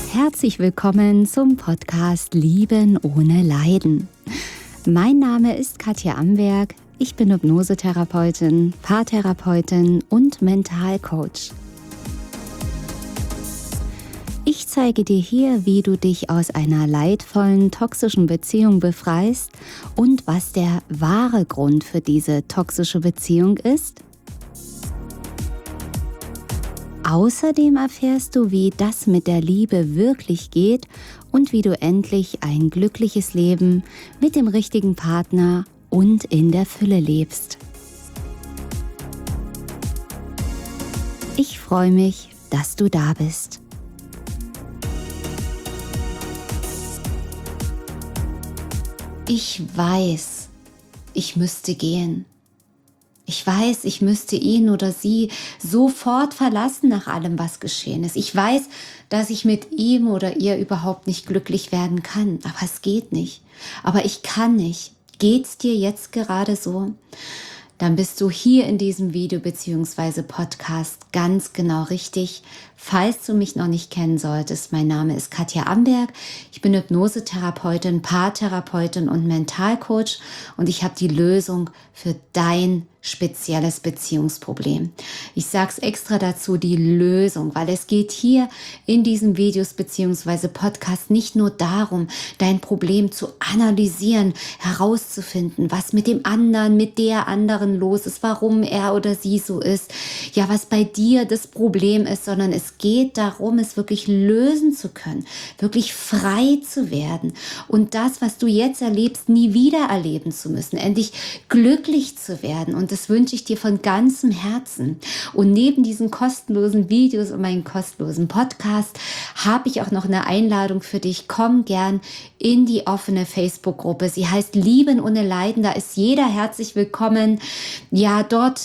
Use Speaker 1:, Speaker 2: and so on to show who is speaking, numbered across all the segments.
Speaker 1: Herzlich willkommen zum Podcast Lieben ohne Leiden. Mein Name ist Katja Amberg, ich bin Hypnosetherapeutin, Paartherapeutin und Mentalcoach. Ich zeige dir hier, wie du dich aus einer leidvollen, toxischen Beziehung befreist und was der wahre Grund für diese toxische Beziehung ist. Außerdem erfährst du, wie das mit der Liebe wirklich geht und wie du endlich ein glückliches Leben mit dem richtigen Partner und in der Fülle lebst. Ich freue mich, dass du da bist. Ich weiß, ich müsste gehen. Ich weiß, ich müsste ihn oder sie sofort verlassen nach allem, was geschehen ist. Ich weiß, dass ich mit ihm oder ihr überhaupt nicht glücklich werden kann. Aber es geht nicht. Aber ich kann nicht. Geht's dir jetzt gerade so? Dann bist du hier in diesem Video bzw. Podcast ganz genau richtig. Falls du mich noch nicht kennen solltest, mein Name ist Katja Amberg. Ich bin Hypnosetherapeutin, Paartherapeutin und Mentalcoach und ich habe die Lösung für dein spezielles Beziehungsproblem. Ich sage es extra dazu, die Lösung, weil es geht hier in diesen Videos bzw. Podcast nicht nur darum, dein Problem zu analysieren, herauszufinden, was mit dem anderen, mit der anderen los ist, warum er oder sie so ist, ja, was bei dir das Problem ist, sondern es geht darum, es wirklich lösen zu können, wirklich frei zu werden und das, was du jetzt erlebst, nie wieder erleben zu müssen, endlich glücklich zu werden. Und das wünsche ich dir von ganzem Herzen. Und neben diesen kostenlosen Videos und meinen kostenlosen Podcast habe ich auch noch eine Einladung für dich. Komm gern in die offene Facebook-Gruppe. Sie heißt Lieben ohne Leiden. Da ist jeder herzlich willkommen. Ja, dort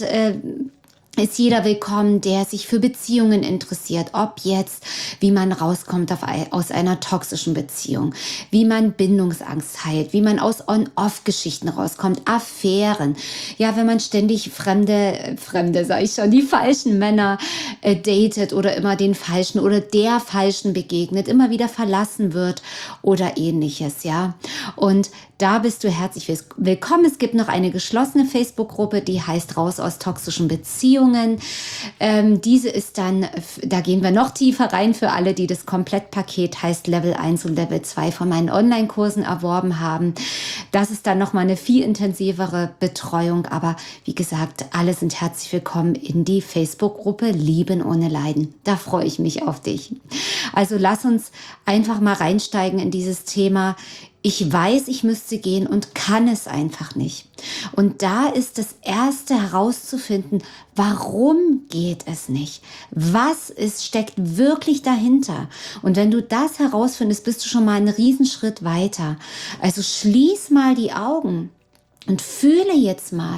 Speaker 1: ist jeder willkommen, der sich für Beziehungen interessiert, ob jetzt, wie man rauskommt aus einer toxischen Beziehung, wie man Bindungsangst heilt, wie man aus On-Off-Geschichten rauskommt, Affären, ja, wenn man ständig fremde, sag ich schon, die falschen Männer datet oder immer den falschen oder der falschen begegnet, immer wieder verlassen wird oder ähnliches, ja, und da bist du herzlich willkommen. Es gibt noch eine geschlossene Facebook-Gruppe, die heißt Raus aus toxischen Beziehungen. Diese ist dann, da gehen wir noch tiefer rein für alle, die das Komplettpaket heißt Level 1 und Level 2 von meinen Online-Kursen erworben haben. Das ist dann nochmal eine viel intensivere Betreuung. Aber wie gesagt, alle sind herzlich willkommen in die Facebook-Gruppe Lieben ohne Leiden. Da freue ich mich auf dich. Also lass uns einfach mal reinsteigen in dieses Thema. Ich weiß, ich müsste gehen und kann es einfach nicht. Und da ist das Erste herauszufinden, warum geht es nicht? Steckt wirklich dahinter? Und wenn du das herausfindest, bist du schon mal einen Riesenschritt weiter. Also schließ mal die Augen und fühle jetzt mal,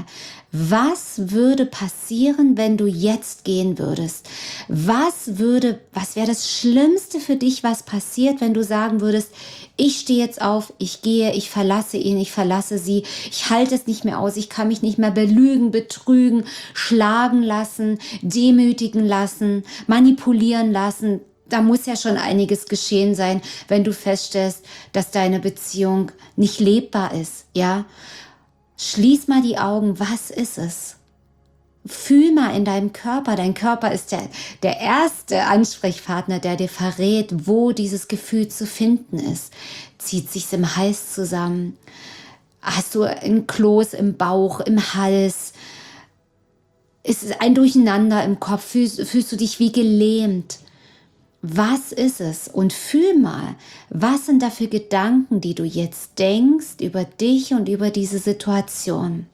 Speaker 1: was würde passieren, wenn du jetzt gehen würdest? Was wäre das Schlimmste für dich, was passiert, wenn du sagen würdest, ich stehe jetzt auf, ich gehe, ich verlasse ihn, ich verlasse sie, ich halte es nicht mehr aus, ich kann mich nicht mehr belügen, betrügen, schlagen lassen, demütigen lassen, manipulieren lassen. Da muss ja schon einiges geschehen sein, wenn du feststellst, dass deine Beziehung nicht lebbar ist, ja? Schließ mal die Augen, was ist es? Fühl mal in deinem Körper. Dein Körper ist der erste Ansprechpartner, der dir verrät, wo dieses Gefühl zu finden ist. Zieht sich's im Hals zusammen? Hast du ein Kloß im Bauch, im Hals? Ist es ein Durcheinander im Kopf? Fühlst du dich wie gelähmt? Was ist es? Und fühl mal, was sind da für Gedanken, die du jetzt denkst über dich und über diese Situation?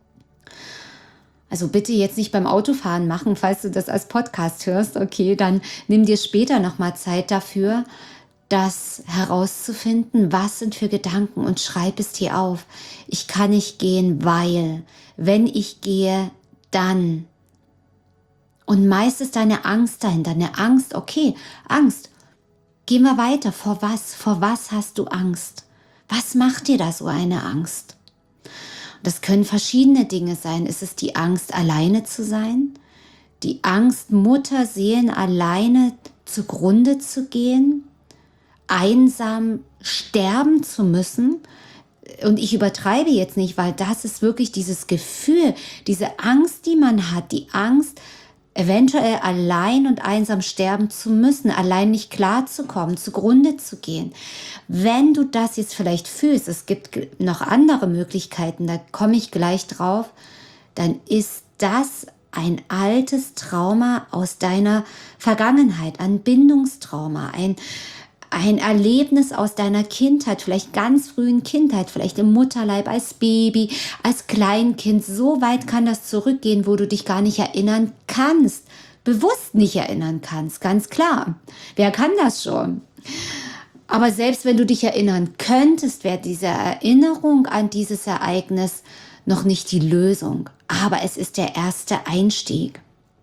Speaker 1: Also bitte jetzt nicht beim Autofahren machen, falls du das als Podcast hörst. Okay, dann nimm dir später nochmal Zeit dafür, das herauszufinden, was sind für Gedanken und schreib es dir auf. Ich kann nicht gehen, weil, wenn ich gehe, dann. Und meist ist deine Angst dahinter, eine Angst, okay, Angst. Gehen wir weiter. Vor was? Vor was hast du Angst? Was macht dir da so eine Angst? Das können verschiedene Dinge sein. Ist es die Angst, alleine zu sein? Die Angst, Mutterseelen alleine zugrunde zu gehen? einsam sterben zu müssen. Und ich übertreibe jetzt nicht, weil das ist wirklich dieses Gefühl, diese Angst, die man hat, die Angst, eventuell allein und einsam sterben zu müssen, allein nicht klarzukommen, zugrunde zu gehen. Wenn du das jetzt vielleicht fühlst, es gibt noch andere Möglichkeiten, da komme ich gleich drauf, dann ist das ein altes Trauma aus deiner Vergangenheit, ein Bindungstrauma, ein Erlebnis aus deiner Kindheit, vielleicht ganz frühen Kindheit, vielleicht im Mutterleib, als Baby, als Kleinkind. So weit kann das zurückgehen, wo du dich gar nicht erinnern kannst, bewusst nicht erinnern kannst, ganz klar. Wer kann das schon? Aber selbst wenn du dich erinnern könntest, wäre diese Erinnerung an dieses Ereignis noch nicht die Lösung. Aber es ist der erste Einstieg.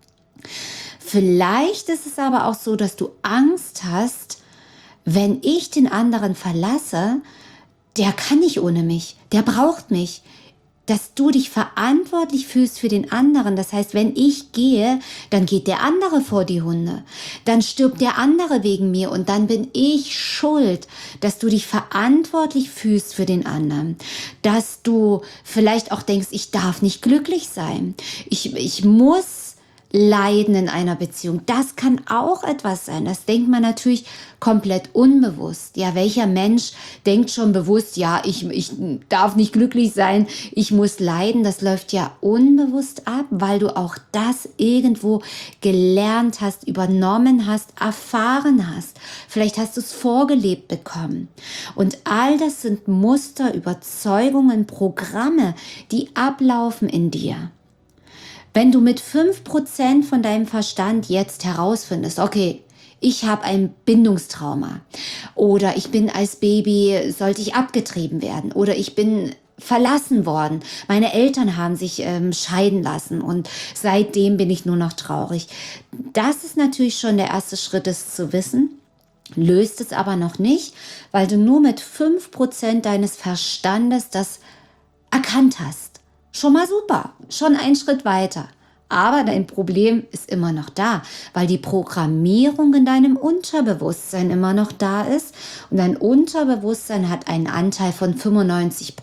Speaker 1: Vielleicht ist es aber auch so, dass du Angst hast, wenn ich den anderen verlasse, der kann nicht ohne mich, der braucht mich, dass du dich verantwortlich fühlst für den anderen. Das heißt, wenn ich gehe, dann geht der andere vor die Hunde, dann stirbt der andere wegen mir und dann bin ich schuld, dass du dich verantwortlich fühlst für den anderen, dass du vielleicht auch denkst, ich darf nicht glücklich sein, ich muss leiden in einer Beziehung. Das kann auch etwas sein. Das denkt man natürlich komplett unbewusst. Ja, welcher Mensch denkt schon bewusst, ja, ich darf nicht glücklich sein, ich muss leiden. Das läuft ja unbewusst ab, weil du auch das irgendwo gelernt hast, übernommen hast, erfahren hast. Vielleicht hast du es vorgelebt bekommen. Und all das sind Muster, Überzeugungen, Programme, die ablaufen in dir. Wenn du mit 5% von deinem Verstand jetzt herausfindest, okay, ich habe ein Bindungstrauma oder ich bin als Baby, sollte ich abgetrieben werden oder ich bin verlassen worden, meine Eltern haben sich scheiden lassen und seitdem bin ich nur noch traurig. Das ist natürlich schon der erste Schritt, es zu wissen, löst es aber noch nicht, weil du nur mit 5% deines Verstandes das erkannt hast. Schon mal super, schon einen Schritt weiter. Aber dein Problem ist immer noch da, weil die Programmierung in deinem Unterbewusstsein immer noch da ist und dein Unterbewusstsein hat einen Anteil von 95%.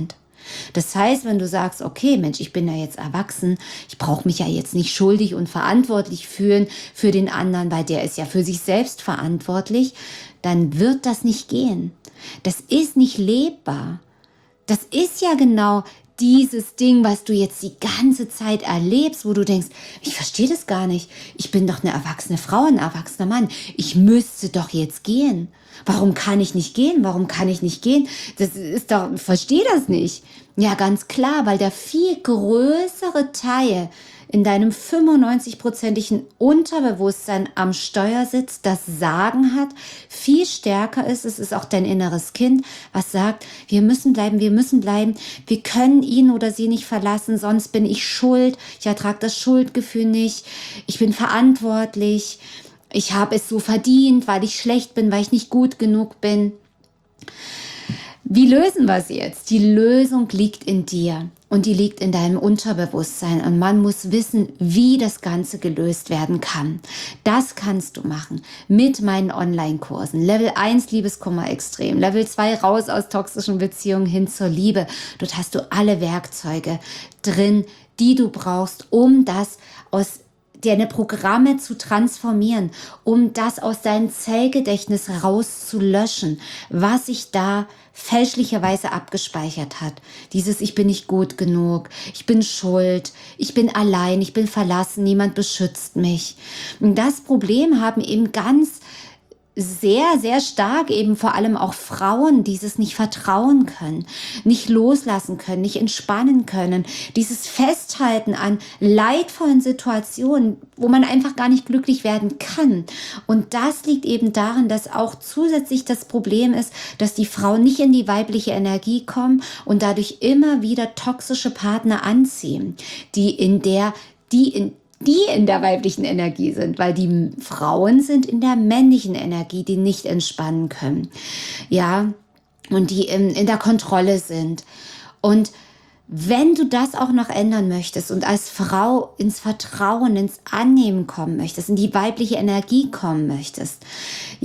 Speaker 1: Das heißt, wenn du sagst, okay, Mensch, ich bin ja jetzt erwachsen, ich brauche mich ja jetzt nicht schuldig und verantwortlich fühlen für den anderen, weil der ist ja für sich selbst verantwortlich, dann wird das nicht gehen. Das ist nicht lebbar. Das ist ja genau dieses Ding, was du jetzt die ganze Zeit erlebst, wo du denkst, ich verstehe das gar nicht. Ich bin doch eine erwachsene Frau, ein erwachsener Mann. Ich müsste doch jetzt gehen. Warum kann ich nicht gehen? Warum kann ich nicht gehen? Das ist doch, ich verstehe das nicht. Ja, ganz klar, weil der viel größere Teil in deinem 95%igen Unterbewusstsein am Steuer sitzt, das Sagen hat, viel stärker ist. Es ist auch dein inneres Kind, was sagt, wir müssen bleiben, wir können ihn oder sie nicht verlassen, sonst bin ich schuld, ich ertrage das Schuldgefühl nicht, ich bin verantwortlich, ich habe es so verdient, weil ich schlecht bin, weil ich nicht gut genug bin. Wie lösen wir es jetzt? Die Lösung liegt in dir und die liegt in deinem Unterbewusstsein und man muss wissen, wie das Ganze gelöst werden kann. Das kannst du machen mit meinen Online-Kursen. Level 1 Liebeskummer extrem, Level 2 raus aus toxischen Beziehungen hin zur Liebe. Dort hast du alle Werkzeuge drin, die du brauchst, um das aus deine Programme zu transformieren, um das aus deinem Zellgedächtnis rauszulöschen, was sich da fälschlicherweise abgespeichert hat. Dieses ich bin nicht gut genug, ich bin schuld, ich bin allein, ich bin verlassen, niemand beschützt mich. Und das Problem haben eben ganz sehr, sehr stark eben vor allem auch Frauen, dieses nicht vertrauen können, nicht loslassen können, nicht entspannen können, dieses Festhalten an leidvollen Situationen, wo man einfach gar nicht glücklich werden kann. Und das liegt eben darin, dass auch zusätzlich das Problem ist, dass die Frauen nicht in die weibliche Energie kommen und dadurch immer wieder toxische Partner anziehen, die in der weiblichen Energie sind, weil die Frauen sind in der männlichen Energie, die nicht entspannen können. Ja, und die in der Kontrolle sind. Und wenn du das auch noch ändern möchtest und als Frau ins Vertrauen, ins Annehmen kommen möchtest, in die weibliche Energie kommen möchtest, ja,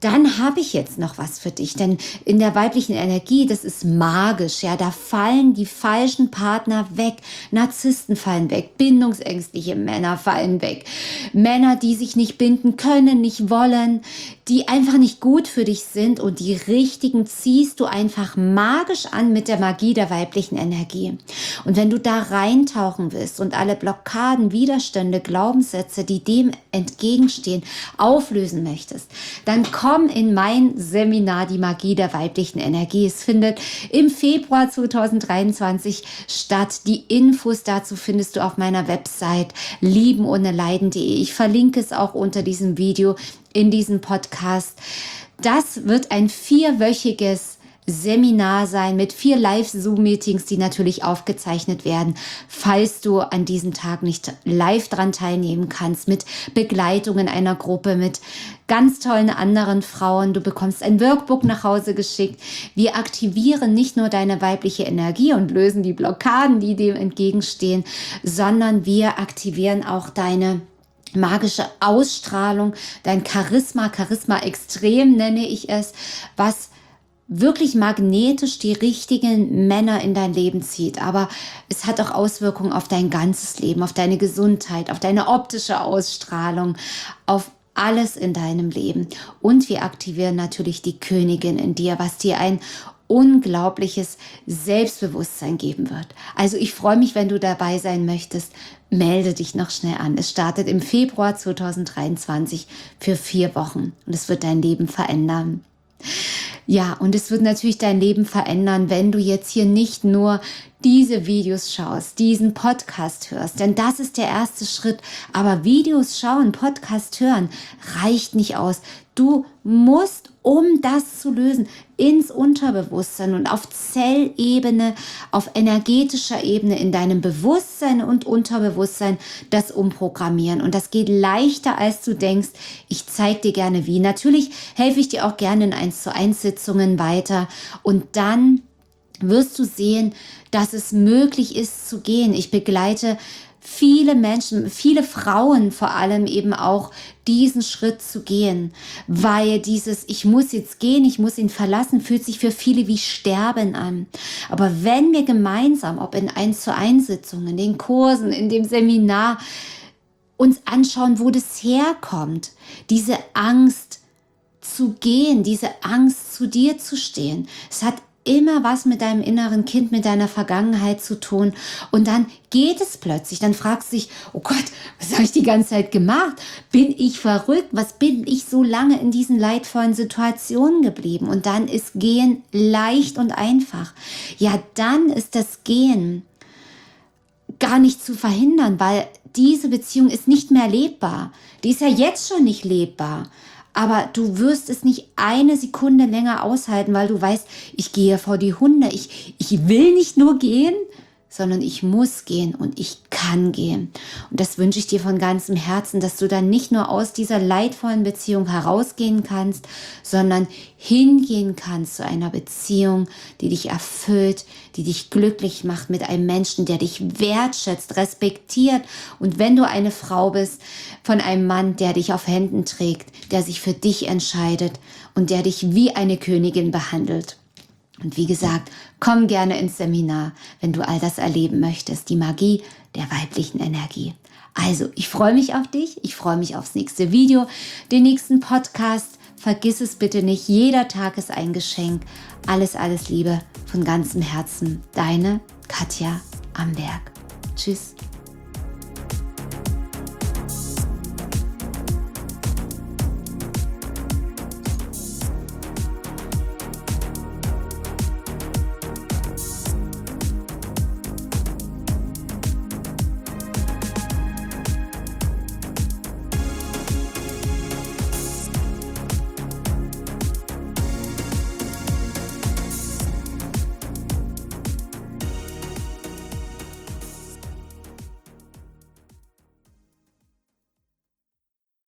Speaker 1: dann habe ich jetzt noch was für dich. Denn in der weiblichen Energie, das ist magisch. Ja, da fallen die falschen Partner weg. Narzissten fallen weg. Bindungsängstliche Männer fallen weg. Männer, die sich nicht binden können, nicht wollen, die einfach nicht gut für dich sind. Und die richtigen ziehst du einfach magisch an mit der Magie der weiblichen Energie. Und wenn du da reintauchen willst und alle Blockaden, Widerstände, Glaubenssätze, die dem entgegenstehen, auflösen möchtest, dann komm in mein Seminar Die Magie der weiblichen Energie. Es findet im Februar 2023 statt. Die Infos dazu findest du auf meiner Website liebenohneleiden.de. Ich verlinke es auch unter diesem Video in diesem Podcast. Das wird ein 4-wöchiges Seminar sein mit 4 Live-Zoom-Meetings, die natürlich aufgezeichnet werden, falls du an diesem Tag nicht live dran teilnehmen kannst, mit Begleitungen einer Gruppe, mit ganz tollen anderen Frauen. Du bekommst ein Workbook nach Hause geschickt. Wir aktivieren nicht nur deine weibliche Energie und lösen die Blockaden, die dem entgegenstehen, sondern wir aktivieren auch deine magische Ausstrahlung, dein Charisma extrem nenne ich es, was wirklich magnetisch die richtigen Männer in dein Leben zieht. Aber es hat auch Auswirkungen auf dein ganzes Leben, auf deine Gesundheit, auf deine optische Ausstrahlung, auf alles in deinem Leben. Und wir aktivieren natürlich die Königin in dir, was dir ein unglaubliches Selbstbewusstsein geben wird. Also ich freue mich, wenn du dabei sein möchtest. Melde dich noch schnell an. Es startet im Februar 2023 für 4 Wochen und es wird dein Leben verändern. Ja, und es wird natürlich dein Leben verändern, wenn du jetzt hier nicht nur diese Videos schaust, diesen Podcast hörst, denn das ist der erste Schritt. Aber Videos schauen, Podcast hören, reicht nicht aus. Du musst, um das zu lösen, ins Unterbewusstsein und auf Zellebene, auf energetischer Ebene in deinem Bewusstsein und Unterbewusstsein das umprogrammieren. Und das geht leichter, als du denkst. Ich zeige dir gerne wie. Natürlich helfe ich dir auch gerne in 1:1 Sitzungen weiter. Und dann wirst du sehen, dass es möglich ist zu gehen. Ich begleite viele Menschen, viele Frauen vor allem eben auch, diesen Schritt zu gehen, weil dieses ich muss jetzt gehen, ich muss ihn verlassen, fühlt sich für viele wie Sterben an. Aber wenn wir gemeinsam, ob in 1:1 Sitzungen, in den Kursen, in dem Seminar, uns anschauen, wo das herkommt, diese Angst zu gehen, diese Angst zu dir zu stehen. Es hat immer was mit deinem inneren Kind, mit deiner Vergangenheit zu tun. Und dann geht es plötzlich. Dann fragst du dich, oh Gott, was habe ich die ganze Zeit gemacht? Bin ich verrückt? Was bin ich so lange in diesen leidvollen Situationen geblieben? Und dann ist Gehen leicht und einfach. Ja, dann ist das Gehen gar nicht zu verhindern, weil diese Beziehung ist nicht mehr lebbar. Die ist ja jetzt schon nicht lebbar. Aber du wirst es nicht eine Sekunde länger aushalten, weil du weißt, ich gehe vor die Hunde. Ich will nicht nur gehen, sondern ich muss gehen und ich kann gehen. Und das wünsche ich dir von ganzem Herzen, dass du dann nicht nur aus dieser leidvollen Beziehung herausgehen kannst, sondern hingehen kannst zu einer Beziehung, die dich erfüllt, die dich glücklich macht mit einem Menschen, der dich wertschätzt, respektiert. Und wenn du eine Frau bist, von einem Mann, der dich auf Händen trägt, der sich für dich entscheidet und der dich wie eine Königin behandelt. Und wie gesagt, komm gerne ins Seminar, wenn du all das erleben möchtest, die Magie der weiblichen Energie. Also, ich freue mich auf dich, ich freue mich aufs nächste Video, den nächsten Podcast. Vergiss es bitte nicht, jeder Tag ist ein Geschenk. Alles, alles Liebe von ganzem Herzen. Deine Katja Amberg. Tschüss.